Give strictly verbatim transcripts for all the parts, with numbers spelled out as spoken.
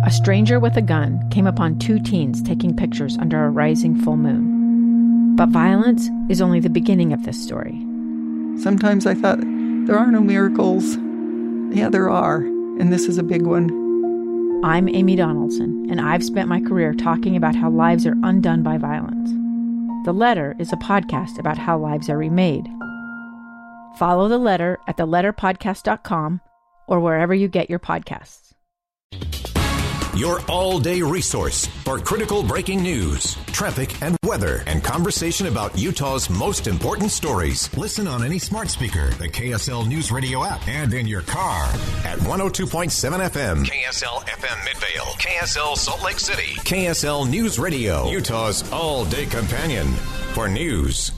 a stranger with a gun came upon two teens taking pictures under a rising full moon. But violence is only the beginning of this story. Sometimes I thought, there are no miracles. Yeah, there are, and this is a big one. I'm Amy Donaldson, and I've spent my career talking about how lives are undone by violence. The Letter is a podcast about how lives are remade. Follow The Letter at the letter podcast dot com or wherever you get your podcasts. Your all-day resource for critical breaking news, traffic and weather, and conversation about Utah's most important stories. Listen on any smart speaker, the K S L News Radio app, and in your car at one oh two point seven F M, K S L F M Midvale, K S L Salt Lake City, K S L News Radio, Utah's all-day companion for news.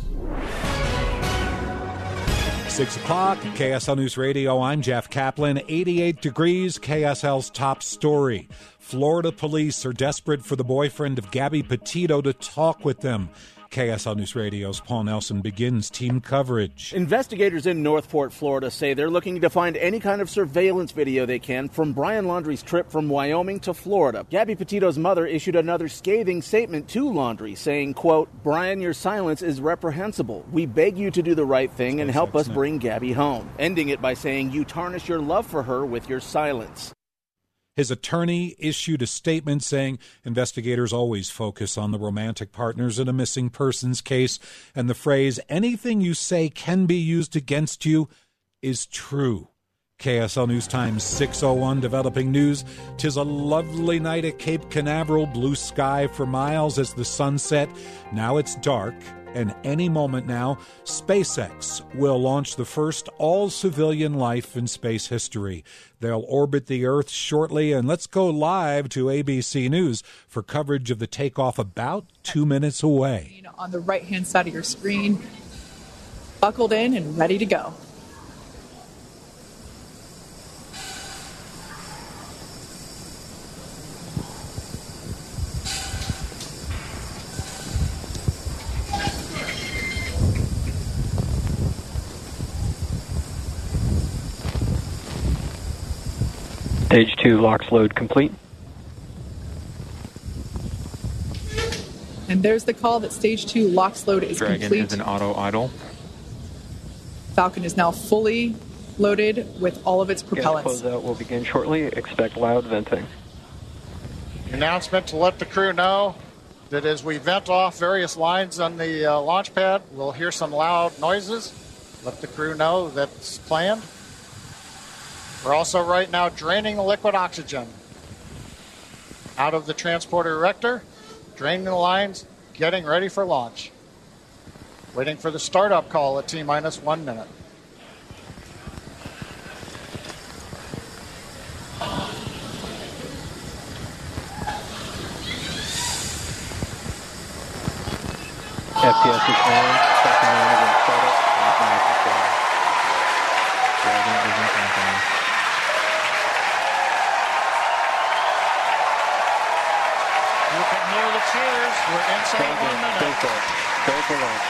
Six o'clock, K S L News Radio. I'm Jeff Kaplan. eighty-eight degrees, K S L's top story. Florida police are desperate for the boyfriend of Gabby Petito to talk with them. K S L News Radio's Paul Nelson begins team coverage. Investigators in Northport, Florida say they're looking to find any kind of surveillance video they can from Brian Laundrie's trip from Wyoming to Florida. Gabby Petito's mother issued another scathing statement to Laundrie saying, quote, "Brian, your silence is reprehensible. We beg you to do the right thing and help us bring Gabby home." Ending it by saying, "You tarnish your love for her with your silence." His attorney issued a statement saying investigators always focus on the romantic partners in a missing persons case, and the phrase, "anything you say can be used against you," is true. K S L News Times six oh one developing news. 'Tis a lovely night at Cape Canaveral, blue sky for miles as the sun set. Now it's dark. And any moment now, SpaceX will launch the first all-civilian life in space history. They'll orbit the Earth shortly, and let's go live to A B C News for coverage of the takeoff about two minutes away. On the right-hand side of your screen, buckled in and ready to go. Stage two locks load complete. And there's the call that stage two locks load is Dragon complete. is an auto idle. Falcon is now fully loaded with all of its propellants. Gas closeout will begin shortly. Expect loud venting. Announcement to let the crew know that as we vent off various lines on the uh, launch pad, we'll hear some loud noises. Let the crew know that's planned. We're also right now draining the liquid oxygen out of the transporter erector, draining the lines, getting ready for launch. Waiting for the startup call at T-minus one minute. F P S is on. Second round against startup. Dragon is in countdown. You can hear the cheers. We're inside one minute. Go for it. Go for launch.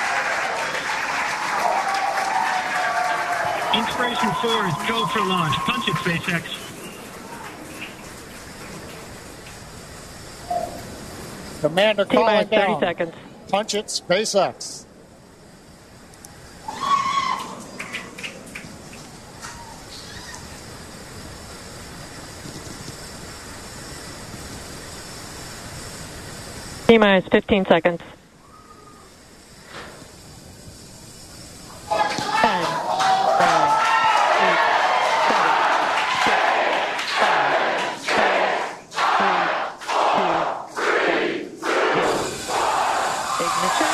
Inspiration four is go for launch. Punch it, SpaceX. Commander calling down. thirty seconds. Punch it, SpaceX. T-minus fifteen seconds. ten, nine, eight, seven, six, five, four, three, two, one. Ignition.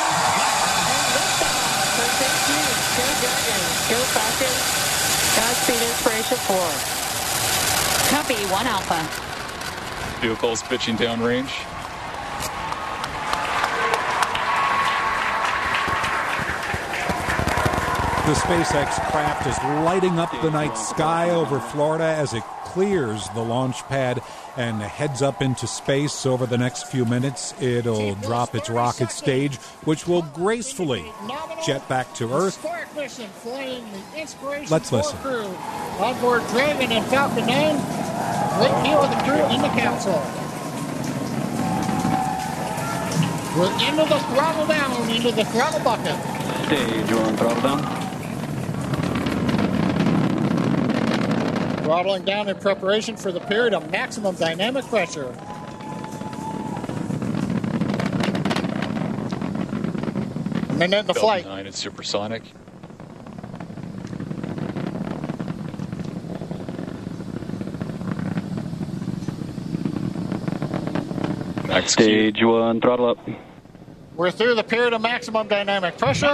And liftoff. Go Dragon. Go Falcon. Godspeed Inspiration four. Copy, one Alpha. Vehicles pitching downrange. The SpaceX craft is lighting up the night sky over Florida as it clears the launch pad and heads up into space. Over the next few minutes, it'll drop its rocket stage, which will gracefully jet back to Earth. Let's listen. On board Dragon and Falcon nine, Great view of the crew in the capsule. We're into the throttle down, into the throttle bucket. Stage one, throttle down. Throttling down in preparation for the period of maximum dynamic pressure. A minute in the flight. nine is supersonic. Stage one, throttle up. We're through the period of maximum dynamic pressure.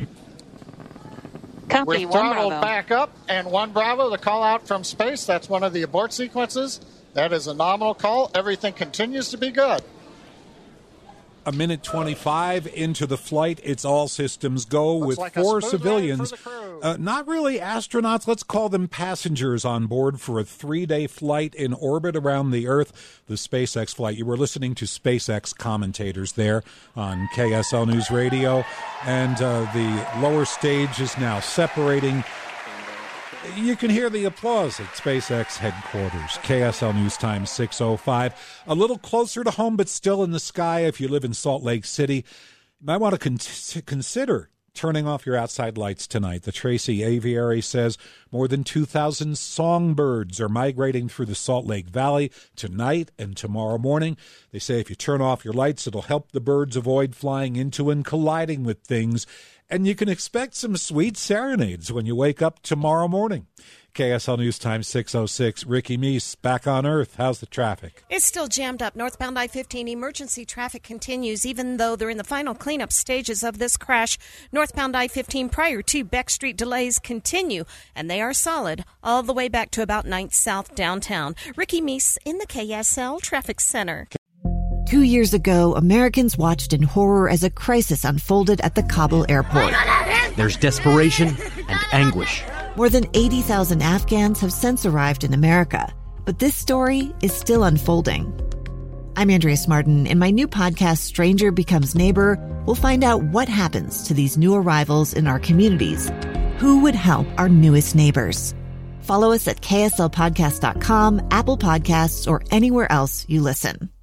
Copy, We're one throttled Bravo. back up, and one Bravo, the call out from space. That's one of the abort sequences. That is a nominal call. Everything continues to be good. A minute twenty-five into the flight, it's all systems go. Looks with like a four smooth civilians, ride for the crew. uh, not really astronauts, let's call them passengers on board for a three-day flight in orbit around the Earth, the SpaceX flight. You were listening to SpaceX commentators there on K S L News Radio, and uh, the lower stage is now separating. You can hear the applause at SpaceX headquarters. K S L News Time six oh five. A little closer to home, but still in the sky if you live in Salt Lake City. You might want to con- consider turning off your outside lights tonight. The Tracy Aviary says more than two thousand songbirds are migrating through the Salt Lake Valley tonight and tomorrow morning. They say if you turn off your lights, it'll help the birds avoid flying into and colliding with things. And you can expect some sweet serenades when you wake up tomorrow morning. K S L News Time six oh six. Ricky Meese, back on Earth. How's the traffic? It's still jammed up. Northbound I fifteen emergency traffic continues, even though they're in the final cleanup stages of this crash. Northbound I fifteen prior to Beck Street delays continue, and they are solid all the way back to about ninth South downtown. Ricky Meese in the K S L Traffic Center. Two years ago, Americans watched in horror as a crisis unfolded at the Kabul airport. There's desperation and anguish. More than eighty thousand Afghans have since arrived in America, but this story is still unfolding. I'm Andrea Smartin. In my new podcast, Stranger Becomes Neighbor, we'll find out what happens to these new arrivals in our communities. Who would help our newest neighbors? Follow us at K S L podcast dot com, Apple Podcasts, or anywhere else you listen.